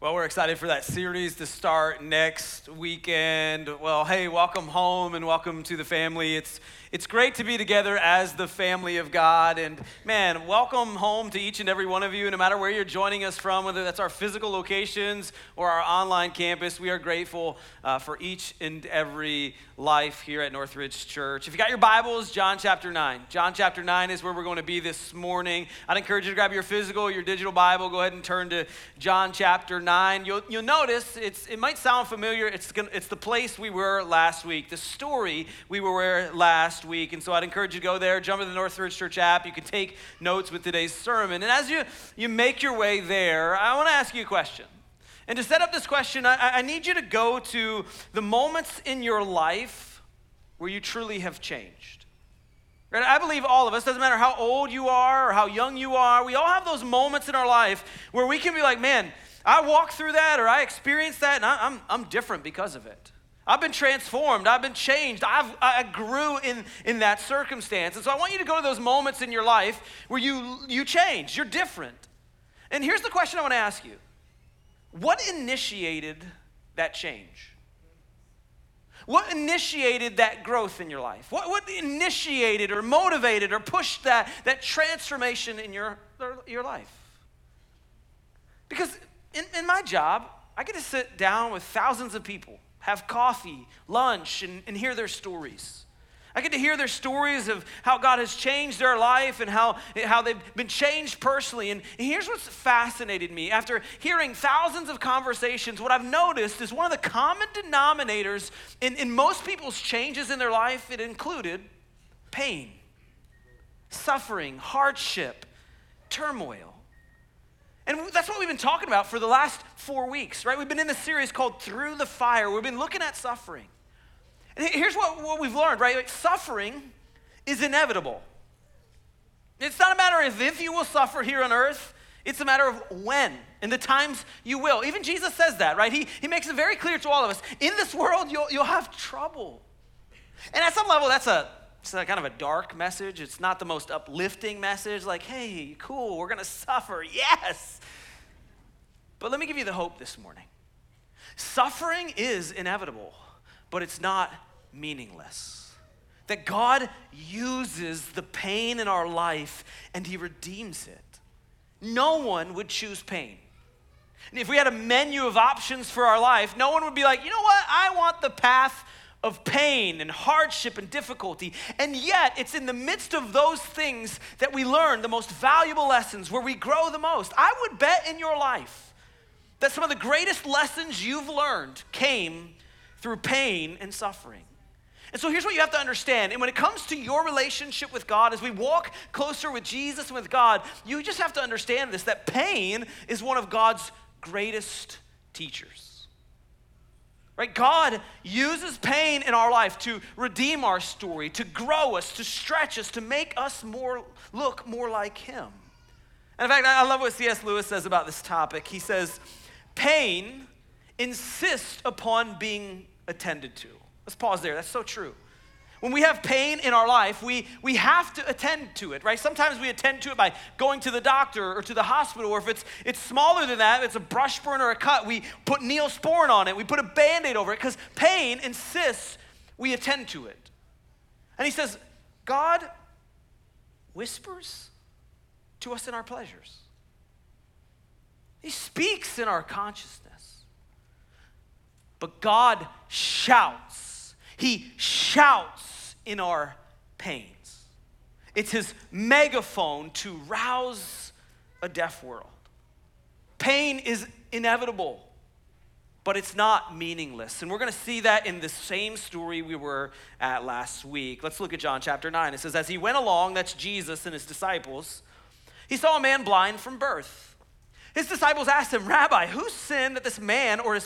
Well, we're excited for that series to start next weekend. Well, hey, welcome home and welcome to the family. It's great to be together as the family of God. And man, welcome home to each and every one of you, no matter where you're joining us from, whether that's our physical locations or our online campus. We are grateful for each and every life here at Northridge Church. If you got your Bibles, John chapter 9. John chapter 9 is where we're going to be this morning. I'd encourage you to grab your physical or your digital Bible. Go ahead and turn to John chapter 9. You'll notice it might sound familiar. It's the place we were last week, the story we were last week. And so I'd encourage you to go there, jump into the Northridge Church app. You can take notes with today's sermon. And as you make your way there, I want to ask you a question. And to set up this question, I need you to go to the moments in your life where you truly have changed. Right? I believe all of us, doesn't matter how old you are or how young you are, we all have those moments in our life where we can be like, man, I walked through that or I experienced that and I'm different because of it. I've been transformed. I've been changed. I grew in that circumstance. And so I want you to go to those moments in your life where you change. You're different. And here's the question I want to ask you. What initiated that change? What initiated that growth in your life? What initiated or motivated or pushed that transformation in your life? Because in my job, I get to sit down with thousands of people, have coffee, lunch, and hear their stories. I get to hear their stories of how God has changed their life and how they've been changed personally. And here's what's fascinated me. After hearing thousands of conversations, what I've noticed is one of the common denominators in most people's changes in their life, it included pain, suffering, hardship, turmoil. And that's what we've been talking about for the last 4 weeks, right? We've been in this series called Through the Fire. We've been looking at suffering. And here's what we've learned, right? Like, suffering is inevitable. It's not a matter of if you will suffer here on earth. It's a matter of when and the times you will. Even Jesus says that, right? He makes it very clear to all of us. In this world, you'll have trouble. And at some level, it's a kind of a dark message. It's not the most uplifting message. Like, hey, cool, we're going to suffer. Yes. But let me give you the hope this morning. Suffering is inevitable, but it's not meaningless. That God uses the pain in our life and he redeems it. No one would choose pain. And if we had a menu of options for our life, no one would be like, you know what? I want the path of pain and hardship and difficulty. And yet, it's in the midst of those things that we learn the most valuable lessons, where we grow the most. I would bet in your life that some of the greatest lessons you've learned came through pain and suffering. And so here's what you have to understand. And when it comes to your relationship with God, as we walk closer with Jesus and with God, you just have to understand this, that pain is one of God's greatest teachers. Right? God uses pain in our life to redeem our story, to grow us, to stretch us, to make us look more like him. And in fact, I love what C.S. Lewis says about this topic. He says, pain insists upon being attended to. Let's pause there. That's so true. When we have pain in our life, we have to attend to it, right? Sometimes we attend to it by going to the doctor or to the hospital, or if it's smaller than that, it's a brush burn or a cut, we put Neosporin on it, we put a Band-Aid over it, because pain insists we attend to it. And he says, God whispers to us in our pleasures. He speaks in our consciousness. But God shouts. He shouts in our pains. It's his megaphone to rouse a deaf world. Pain is inevitable, but it's not meaningless. And we're going to see that in the same story we were at last week. Let's look at John chapter 9. It says, as he went along, that's Jesus and his disciples, he saw a man blind from birth. His disciples asked him, Rabbi, who sinned, this man or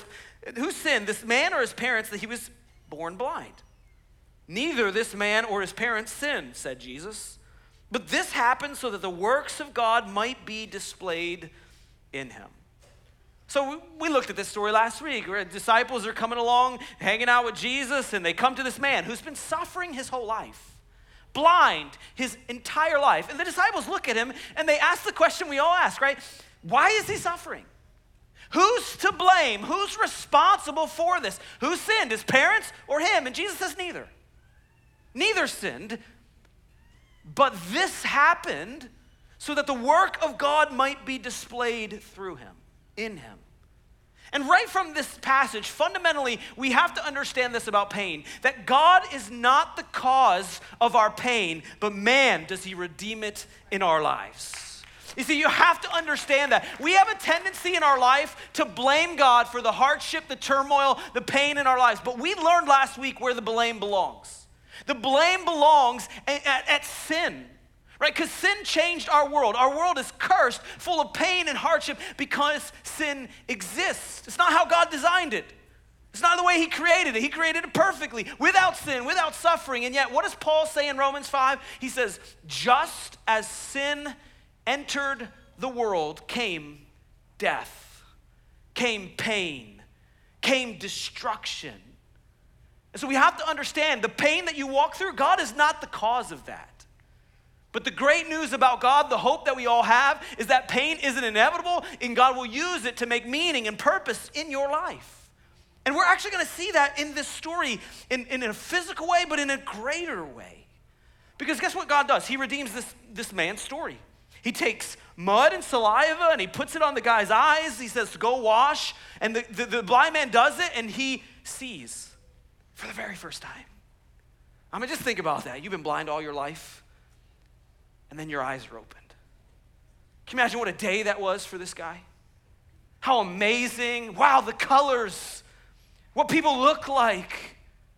his parents, that he was born blind? Neither this man or his parents sinned, said Jesus. But this happened so that the works of God might be displayed in him. So we looked at this story last week, where disciples are coming along, hanging out with Jesus, and they come to this man who's been suffering his whole life, blind his entire life. And the disciples look at him and they ask the question we all ask, right? Why is he suffering? Who's to blame? Who's responsible for this? Who sinned, his parents or him? And Jesus says neither. Neither sinned, but this happened so that the work of God might be displayed through him, in him. And right from this passage, fundamentally, we have to understand this about pain, that God is not the cause of our pain, but man, does he redeem it in our lives. You see, you have to understand that. We have a tendency in our life to blame God for the hardship, the turmoil, the pain in our lives. But we learned last week where the blame belongs. The blame belongs at sin. Right? Because sin changed our world. Our world is cursed, full of pain and hardship because sin exists. It's not how God designed it. It's not the way he created it. He created it perfectly, without sin, without suffering. And yet, what does Paul say in Romans 5? He says, just as sin entered the world, came death, came pain, came destruction. And so we have to understand the pain that you walk through, God is not the cause of that. But the great news about God, the hope that we all have, is that pain isn't inevitable, and God will use it to make meaning and purpose in your life. And we're actually going to see that in this story in a physical way, but in a greater way. Because guess what God does? He redeems this man's story. He takes mud and saliva, and he puts it on the guy's eyes. He says, go wash. And the blind man does it, and he sees for the very first time. I mean, just think about that. You've been blind all your life. And then your eyes are opened. Can you imagine what a day that was for this guy? How amazing. Wow, the colors. What people look like.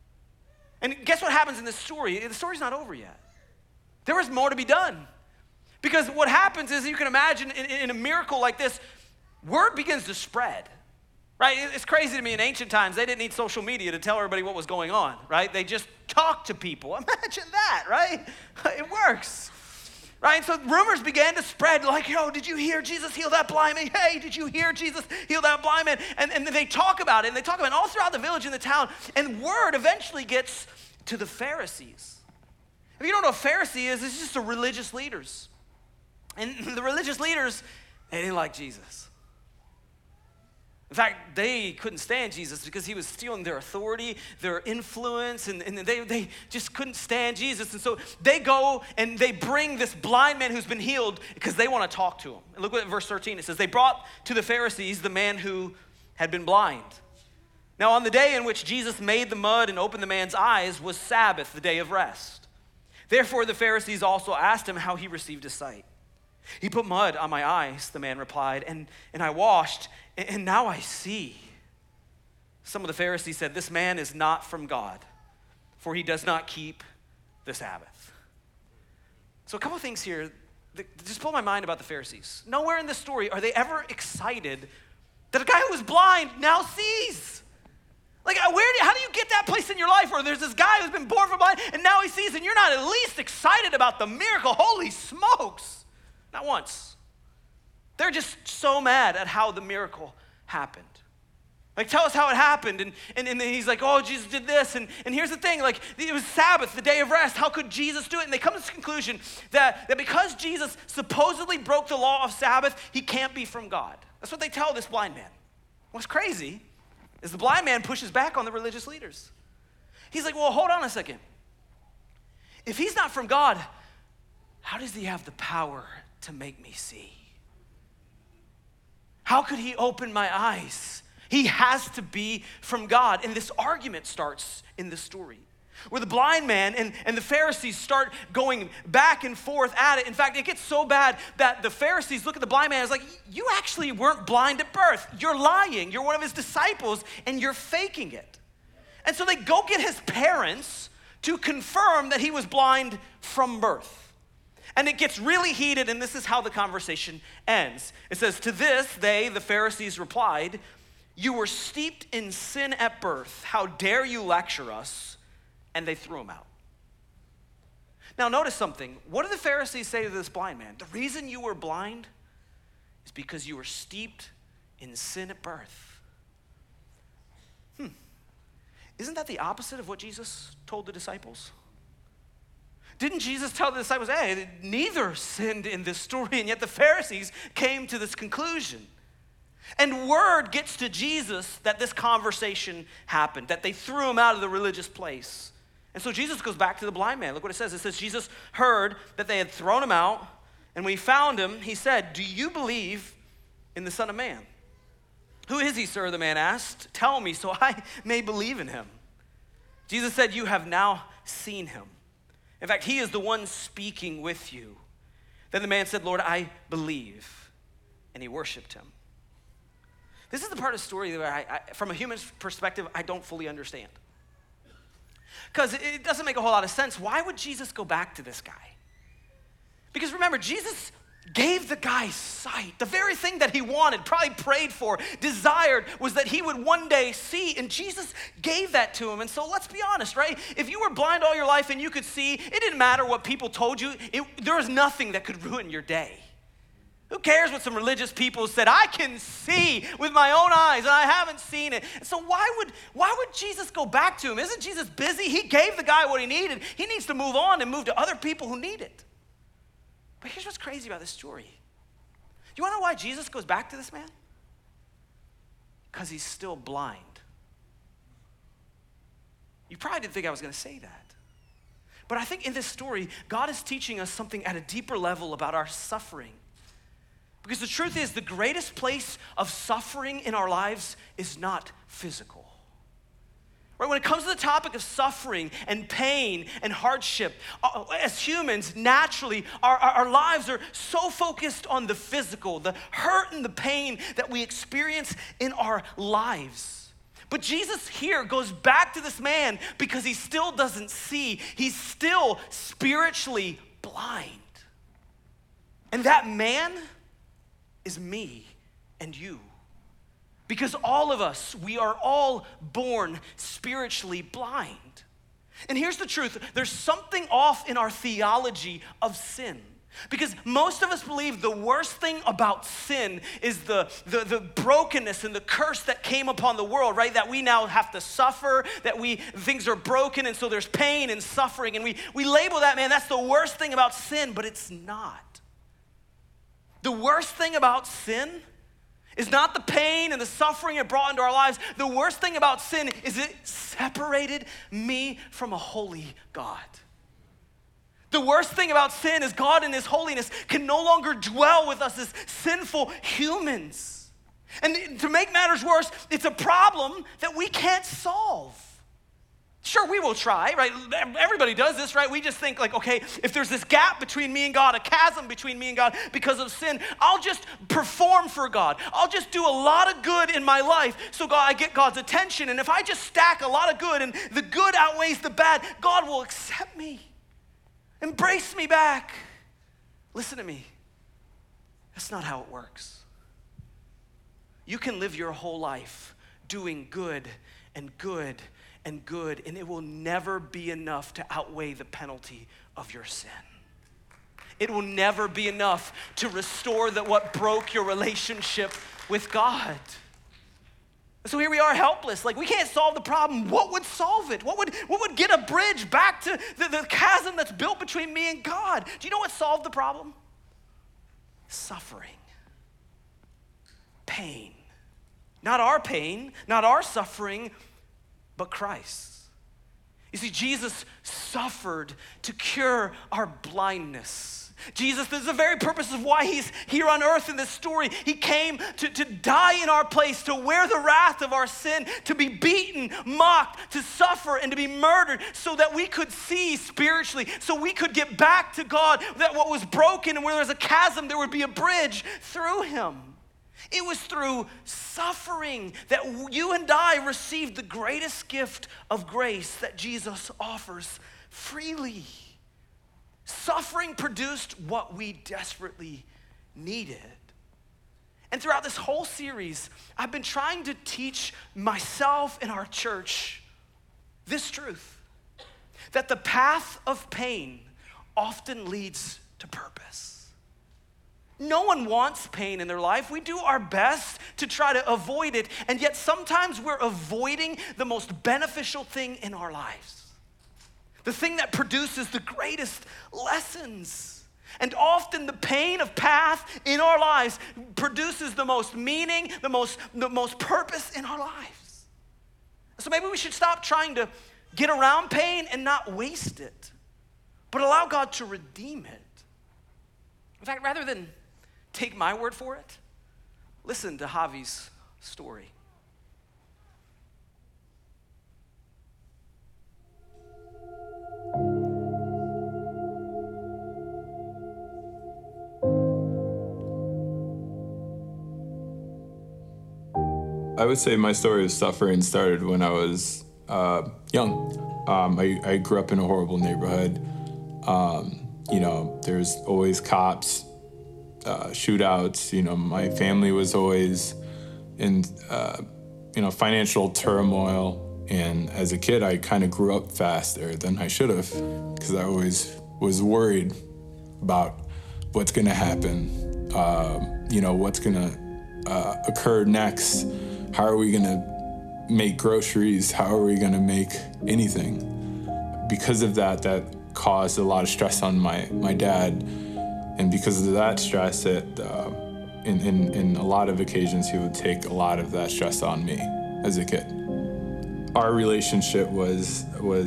And guess what happens in this story? The story's not over yet. There is more to be done. Because what happens is, you can imagine, in a miracle like this, word begins to spread. Right? It's crazy to me, in ancient times, they didn't need social media to tell everybody what was going on. Right? They just talked to people. Imagine that, right? It works. Right, and so rumors began to spread like, yo, did you hear Jesus heal that blind man? Hey, did you hear Jesus heal that blind man? And they talk about it, and they talk about it all throughout the village and the town. And word eventually gets to the Pharisees. If you don't know what a Pharisee is, it's just the religious leaders. And the religious leaders, they didn't like Jesus. In fact, they couldn't stand Jesus because he was stealing their authority, their influence, and they just couldn't stand Jesus. And so they go and they bring this blind man who's been healed because they want to talk to him. And look at verse 13. It says, they brought to the Pharisees the man who had been blind. Now on the day in which Jesus made the mud and opened the man's eyes was Sabbath, the day of rest. Therefore the Pharisees also asked him how he received his sight. He put mud on my eyes, the man replied, and I washed, and now I see. Some of the Pharisees said, this man is not from God, for he does not keep the Sabbath. So a couple of things here that just blow my mind about the Pharisees. Nowhere in this story are they ever excited that a guy who was blind now sees. Like, how do you get that place in your life where there's this guy who's been born from blind, and now he sees, and you're not at least excited about the miracle? Holy smokes. Not once. They're just so mad at how the miracle happened. Like, tell us how it happened. And then he's like, oh, Jesus did this. And here's the thing, like, it was Sabbath, the day of rest. How could Jesus do it? And they come to this conclusion that because Jesus supposedly broke the law of Sabbath, he can't be from God. That's what they tell this blind man. What's crazy is the blind man pushes back on the religious leaders. He's like, well, hold on a second. If he's not from God, how does he have the power to make me see? How could he open my eyes? He has to be from God. And this argument starts in this story, where the blind man and the Pharisees start going back and forth at it. In fact, it gets so bad that the Pharisees look at the blind man and is like, you actually weren't blind at birth. You're lying. You're one of his disciples, and you're faking it. And so they go get his parents to confirm that he was blind from birth. And it gets really heated, and this is how the conversation ends. It says, to this, they, the Pharisees, replied, you were steeped in sin at birth. How dare you lecture us? And they threw him out. Now, notice something. What did the Pharisees say to this blind man? The reason you were blind is because you were steeped in sin at birth. Isn't that the opposite of what Jesus told the disciples? Didn't Jesus tell the disciples, hey, neither sinned in this story, and yet the Pharisees came to this conclusion? And word gets to Jesus that this conversation happened, that they threw him out of the religious place. And so Jesus goes back to the blind man. Look what it says. It says, Jesus heard that they had thrown him out, and when he found him, he said, "Do you believe in the Son of Man?" "Who is he, sir?" the man asked. "Tell me so I may believe in him." Jesus said, "You have now seen him. In fact, he is the one speaking with you." Then the man said, "Lord, I believe." And he worshiped him. This is the part of the story where I from a human perspective, I don't fully understand. Because it doesn't make a whole lot of sense. Why would Jesus go back to this guy? Because remember, Jesus gave the guy sight. The very thing that he wanted, probably prayed for, desired, was that he would one day see, and Jesus gave that to him. And so let's be honest, right? If you were blind all your life and you could see, it didn't matter what people told you. There was nothing that could ruin your day. Who cares what some religious people said? I can see with my own eyes, and I haven't seen it. And so why would Jesus go back to him? Isn't Jesus busy? He gave the guy what he needed. He needs to move on and move to other people who need it. But here's what's crazy about this story. You want to know why Jesus goes back to this man? Because he's still blind. You probably didn't think I was going to say that. But I think in this story, God is teaching us something at a deeper level about our suffering. Because the truth is, the greatest place of suffering in our lives is not physical. Right? When it comes to the topic of suffering and pain and hardship, as humans, naturally, our lives are so focused on the physical, the hurt and the pain that we experience in our lives. But Jesus here goes back to this man because he still doesn't see. He's still spiritually blind. And that man is me and you. Because all of us, we are all born spiritually blind. And here's the truth, there's something off in our theology of sin. Because most of us believe the worst thing about sin is the brokenness and the curse that came upon the world, right? That we now have to suffer, that things are broken, and so there's pain and suffering. And we label that, man, that's the worst thing about sin, but it's not. The worst thing about sin is not the pain and the suffering it brought into our lives. The worst thing about sin is it separated me from a holy God. The worst thing about sin is God in his holiness can no longer dwell with us as sinful humans. And to make matters worse, it's a problem that we can't solve. Sure, we will try, right? Everybody does this, right? We just think like, okay, if there's this gap between me and God, a chasm between me and God because of sin, I'll just perform for God. I'll just do a lot of good in my life so I get God's attention. And if I just stack a lot of good and the good outweighs the bad, God will accept me, embrace me back. Listen to me. That's not how it works. You can live your whole life doing good and good and good, and it will never be enough to outweigh the penalty of your sin. It will never be enough to restore what broke your relationship with God. So here we are helpless, like we can't solve the problem. What would solve it? What would get a bridge back to the chasm that's built between me and God? Do you know what solved the problem? Suffering. Pain. Not our suffering, but Christ. You see, Jesus suffered to cure our blindness. Jesus, this is the very purpose of why he's here on earth in this story. He came to die in our place, to wear the wrath of our sin, to be beaten, mocked, to suffer, and to be murdered so that we could see spiritually, so we could get back to God, that what was broken and where there's a chasm, there would be a bridge through him. It was through suffering that you and I received the greatest gift of grace that Jesus offers freely. Suffering produced what we desperately needed. And throughout this whole series, I've been trying to teach myself and our church this truth, that the path of pain often leads to purpose. No one wants pain in their life. We do our best to try to avoid it, and yet sometimes we're avoiding the most beneficial thing in our lives. The thing that produces the greatest lessons. And often the pain of path in our lives produces the most meaning, the most purpose in our lives. So maybe we should stop trying to get around pain and not waste it, but allow God to redeem it. In fact, rather than take my word for it, listen to Javi's story. I would say my story of suffering started when I was young. I grew up in a horrible neighborhood. There's always cops, shootouts. My family was always in, financial turmoil. And as a kid, I kind of grew up faster than I should have because I always was worried about what's going to happen, what's going to occur next. How are we going to make groceries? How are we going to make anything? Because of that caused a lot of stress on my dad. And because of that stress, in a lot of occasions, he would take a lot of that stress on me as a kid. Our relationship was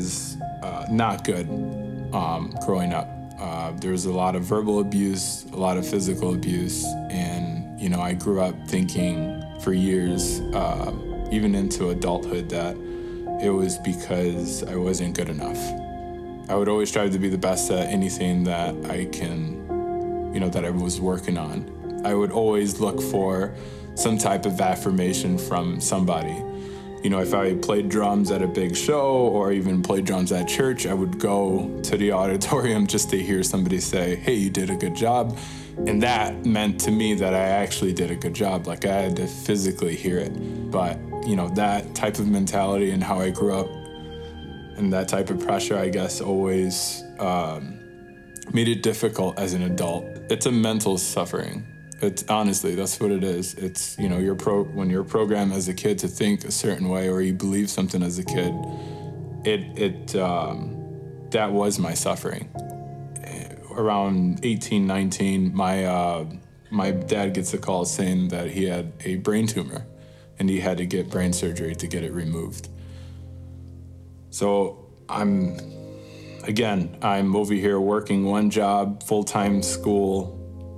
not good growing up. There was a lot of verbal abuse, a lot of physical abuse, and I grew up thinking for years, even into adulthood, that it was because I wasn't good enough. I would always strive to be the best at anything that I that I was working on. I would always look for some type of affirmation from somebody. If I played drums at a big show or even played drums at church, I would go to the auditorium just to hear somebody say, "Hey, you did a good job." And that meant to me that I actually did a good job. Like, I had to physically hear it. But, that type of mentality and how I grew up and that type of pressure, I guess, always made it difficult as an adult. It's a mental suffering. It's honestly, that's what it is. It's, when you're programmed as a kid to think a certain way, or you believe something as a kid, that was my suffering. Around 18, 19, my dad gets a call saying that he had a brain tumor and he had to get brain surgery to get it removed. So I'm over here working one job, full-time school,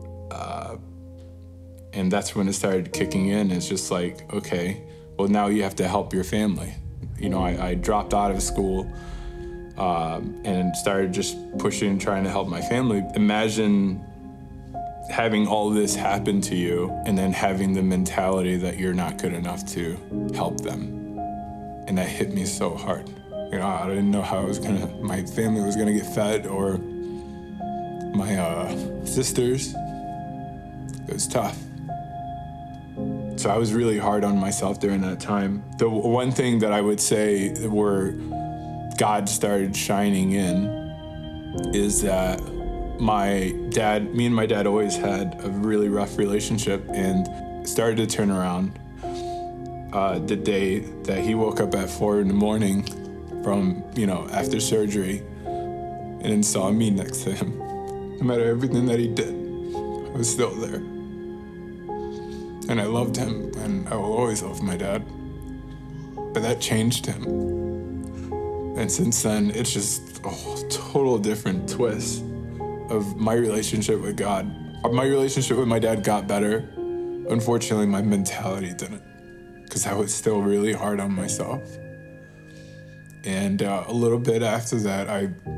and that's when it started kicking in. It's just like, okay, well, now you have to help your family. I dropped out of school and started just pushing, trying to help my family. Imagine having all this happen to you and then having the mentality that you're not good enough to help them. And that hit me so hard. I didn't know how my family was gonna get fed, or my sisters. It was tough. So I was really hard on myself during that time. The one thing that I would say where God started shining in is that me and my dad always had a really rough relationship, and started to turn around the day that he woke up at 4 a.m. from, after surgery, and then saw me next to him. No matter everything that he did, I was still there. And I loved him, and I will always love my dad. But that changed him. And since then, it's just a total different twist of my relationship with God. My relationship with my dad got better. Unfortunately, my mentality didn't, because I was still really hard on myself. And a little bit after that,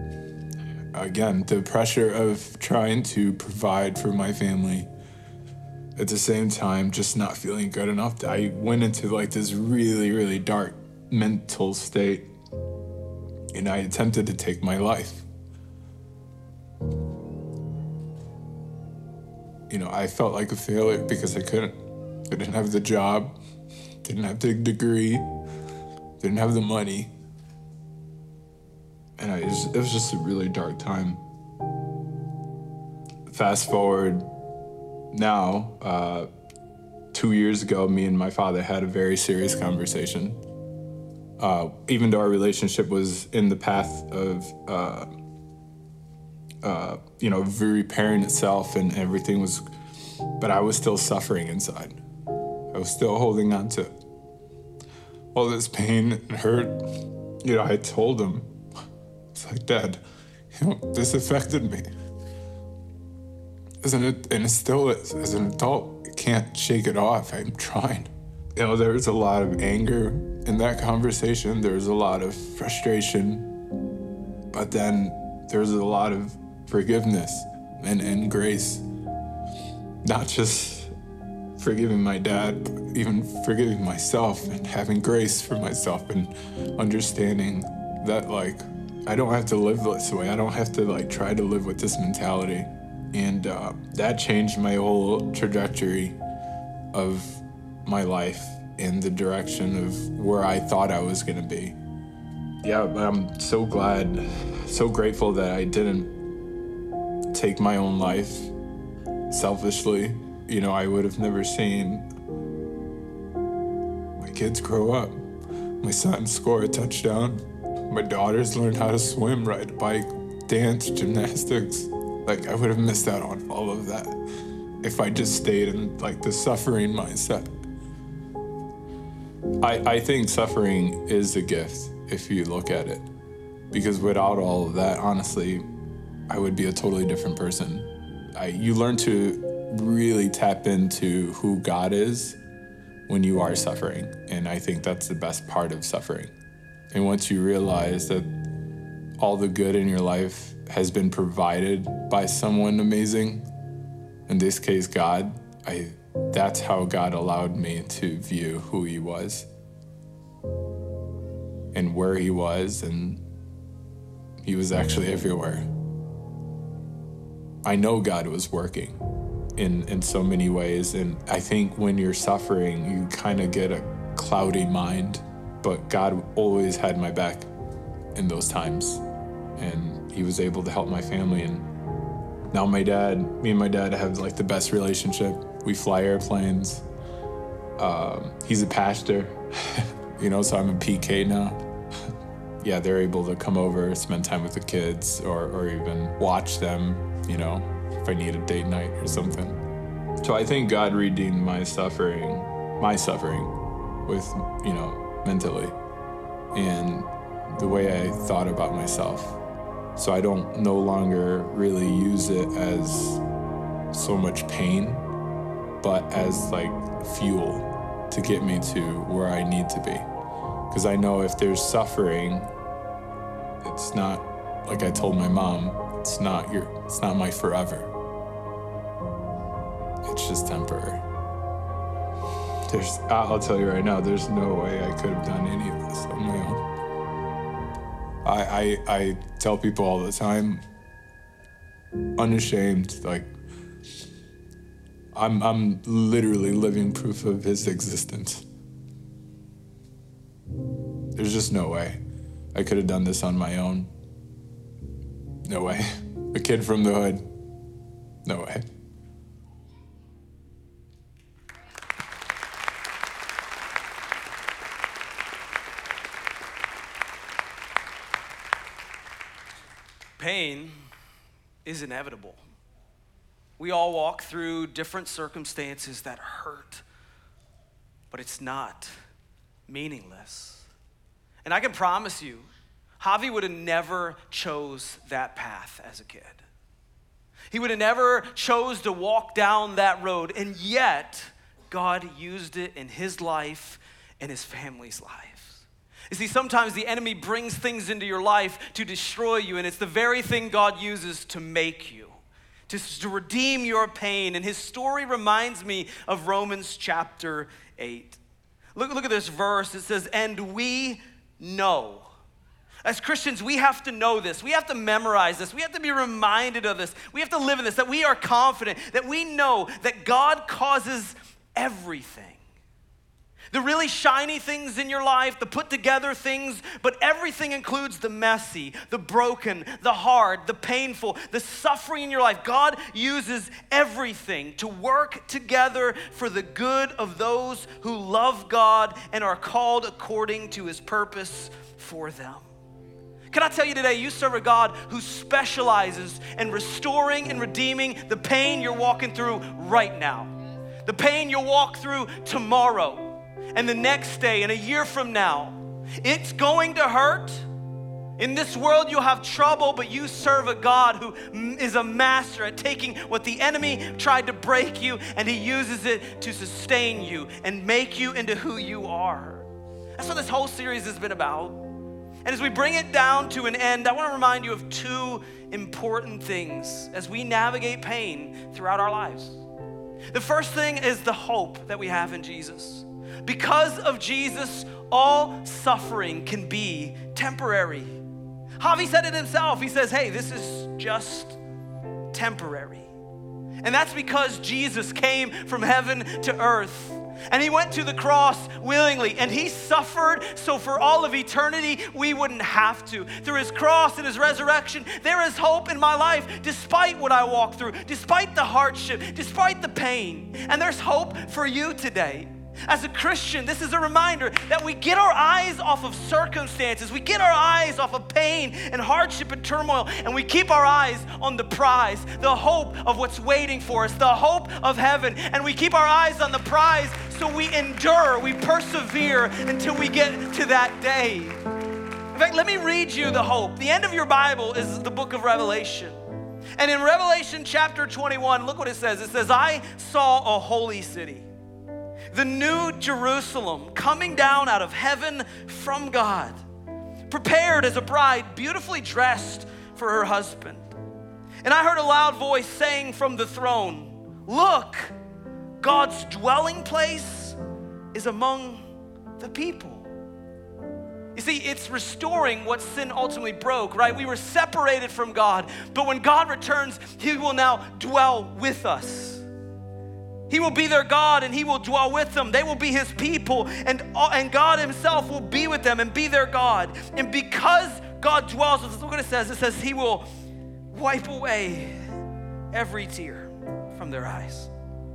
the pressure of trying to provide for my family, at the same time, just not feeling good enough, I went into this really, really dark mental state, and I attempted to take my life. I felt like a failure because I couldn't. I didn't have the job, didn't have the degree, didn't have the money. And it was just a really dark time. Fast forward now, 2 years ago, me and my father had a very serious conversation. Even though our relationship was in the path of repairing itself and everything was, but I was still suffering inside. I was still holding on to all this pain and hurt. I told him, it's like, Dad, this affected me. And it still is. As an adult, I can't shake it off. I'm trying. There was a lot of anger in that conversation. There was a lot of frustration. But then there was a lot of forgiveness and grace. Not just forgiving my dad, but even forgiving myself and having grace for myself and understanding that, like, I don't have to live this way. I don't have to, like, try to live with this mentality. And that changed my whole trajectory of my life in the direction of where I thought I was gonna be. Yeah, I'm so glad, so grateful that I didn't take my own life selfishly. I would have never seen my kids grow up. My son score a touchdown. My daughters learn how to swim, ride a bike, dance, gymnastics. Like, I would have missed out on all of that if I just stayed in, like, the suffering mindset. I think suffering is a gift if you look at it. Because without all of that, honestly, I would be a totally different person. You learn to really tap into who God is when you are suffering. And I think that's the best part of suffering. And once you realize that all the good in your life has been provided by someone amazing, in this case, God, that's how God allowed me to view who he was and where he was, and he was actually everywhere. I know God was working in so many ways, and I think when you're suffering, you kind of get a cloudy mind, but God always had my back in those times, and he was able to help my family. And now me and my dad have, like, the best relationship. We fly airplanes. He's a pastor, so I'm a PK now. Yeah, they're able to come over, spend time with the kids, or even watch them, if I need a date night or something. So I think God redeemed my suffering with, mentally, and the way I thought about myself. So I don't no longer really use it as so much pain, but as, like, fuel to get me to where I need to be. Because I know if there's suffering, it's not, like I told my mom, it's not my forever. It's just temporary. I'll tell you right now, there's no way I could have done any of this on my own. I tell people all the time, unashamed, like, I'm literally living proof of his existence. There's just no way I could have done this on my own. No way. A kid from the hood. No way. Pain is inevitable. We all walk through different circumstances that hurt, but it's not meaningless. And I can promise you, Javi would have never chose that path as a kid. He would have never chose to walk down that road, and yet God used it in his life and his family's life. You see, sometimes the enemy brings things into your life to destroy you, and it's the very thing God uses to make you, to redeem your pain. And his story reminds me of Romans chapter 8. Look at this verse. It says, and we know. As Christians, we have to know this. We have to memorize this. We have to be reminded of this. We have to live in this, that we are confident, that we know that God causes everything. The really shiny things in your life, the put together things, but everything includes the messy, the broken, the hard, the painful, the suffering in your life. God uses everything to work together for the good of those who love God and are called according to his purpose for them. Can I tell you today, you serve a God who specializes in restoring and redeeming the pain you're walking through right now. The pain you'll walk through tomorrow and the next day and a year from now. It's going to hurt. In this world you'll have trouble, but you serve a God who is a master at taking what the enemy tried to break you, and he uses it to sustain you and make you into who you are. That's what this whole series has been about. And as we bring it down to an end, I want to remind you of two important things as we navigate pain throughout our lives. The first thing is the hope that we have in Jesus. Because of Jesus, all suffering can be temporary. Javi said it himself. He says, hey, this is just temporary. And that's because Jesus came from heaven to earth. And he went to the cross willingly, and he suffered so for all of eternity we wouldn't have to. Through his cross and his resurrection, there is hope in my life despite what I walk through, despite the hardship, despite the pain. And there's hope for you today. As a Christian, this is a reminder that we get our eyes off of circumstances, we get our eyes off of pain and hardship and turmoil, and we keep our eyes on the prize, the hope of what's waiting for us, the hope of heaven, and we keep our eyes on the prize so we endure, we persevere until we get to that day. In fact, let me read you the hope. The end of your Bible is the book of Revelation. And in Revelation chapter 21, look what it says. It says, I saw a holy city, the new Jerusalem, coming down out of heaven from God, prepared as a bride, beautifully dressed for her husband. And I heard a loud voice saying from the throne, look, God's dwelling place is among the people. You see, it's restoring what sin ultimately broke, right? We were separated from God, but when God returns, he will now dwell with us. He will be their God and he will dwell with them. They will be his people, and God himself will be with them and be their God. And because God dwells with us, look what it says. It says he will wipe away every tear from their eyes.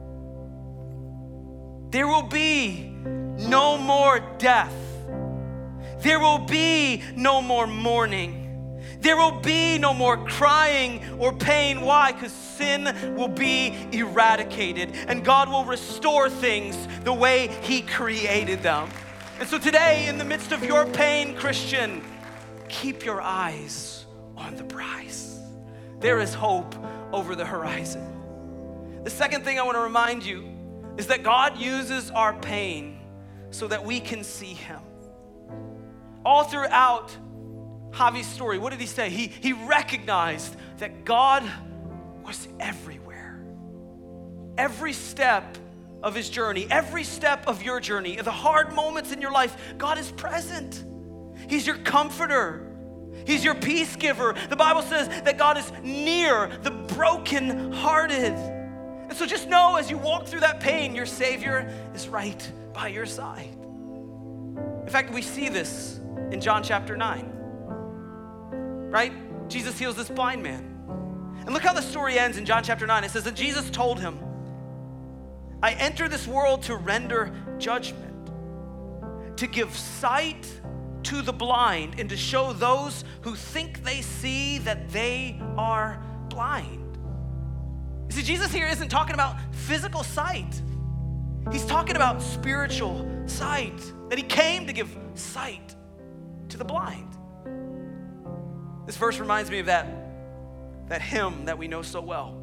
There will be no more death. There will be no more mourning. There will be no more crying or pain. Why? Because sin will be eradicated and God will restore things the way he created them. And so today, in the midst of your pain, Christian, keep your eyes on the prize. There is hope over the horizon. The second thing I want to remind you is that God uses our pain so that we can see him. All throughout Javi's story, what did he say? He recognized that God was everywhere. Every step of his journey, every step of your journey, the hard moments in your life, God is present. He's your comforter. He's your peace giver. The Bible says that God is near the brokenhearted. And so just know as you walk through that pain, your Savior is right by your side. In fact, we see this in John chapter 9. Right? Jesus heals this blind man. And look how the story ends in John chapter 9. It says that Jesus told him, I enter this world to render judgment, to give sight to the blind, and to show those who think they see that they are blind. You see, Jesus here isn't talking about physical sight. He's talking about spiritual sight, that he came to give sight to the blind. This verse reminds me of that hymn that we know so well.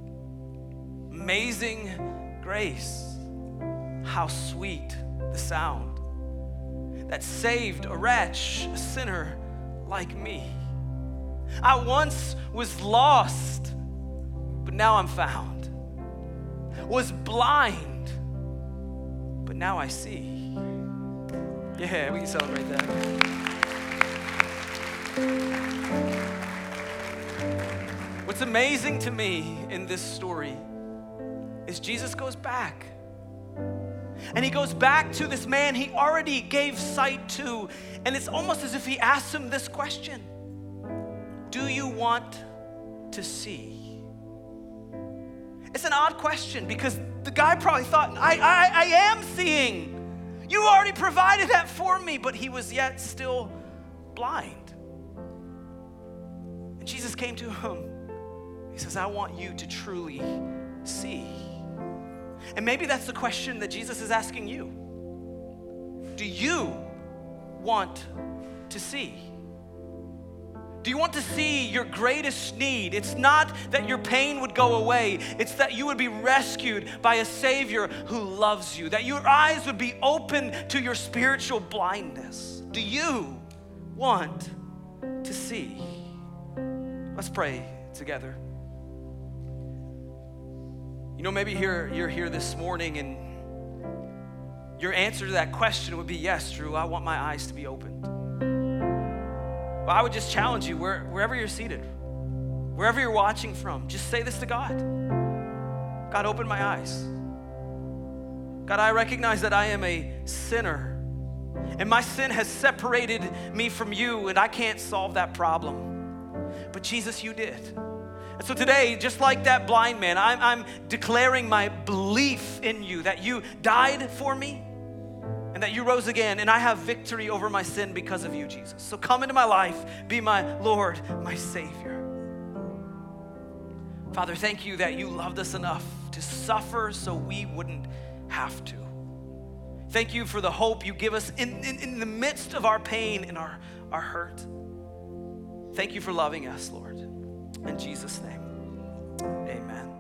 Amazing grace, how sweet the sound that saved a wretch, a sinner like me. I once was lost, but now I'm found. Was blind, but now I see. Yeah, we can celebrate that. What's amazing to me in this story is Jesus goes back. And he goes back to this man he already gave sight to. And it's almost as if he asks him this question: do you want to see? It's an odd question because the guy probably thought, I am seeing. You already provided that for me, but he was yet still blind. And Jesus came to him. He says, I want you to truly see. And maybe that's the question that Jesus is asking you. Do you want to see? Do you want to see your greatest need? It's not that your pain would go away. It's that you would be rescued by a Savior who loves you, that your eyes would be open to your spiritual blindness. Do you want to see? Let's pray together. You know, maybe you're here this morning and your answer to that question would be, yes, Drew, I want my eyes to be opened. Well, I would just challenge you, wherever you're seated, wherever you're watching from, just say this to God. God, open my eyes. God, I recognize that I am a sinner, and my sin has separated me from you, and I can't solve that problem. But Jesus, you did. And so today, just like that blind man, I'm declaring my belief in you, that you died for me and that you rose again, and I have victory over my sin because of you, Jesus. So come into my life, be my Lord, my Savior. Father, thank you that you loved us enough to suffer so we wouldn't have to. Thank you for the hope you give us in the midst of our pain and our hurt. Thank you for loving us, Lord. In Jesus' name, amen.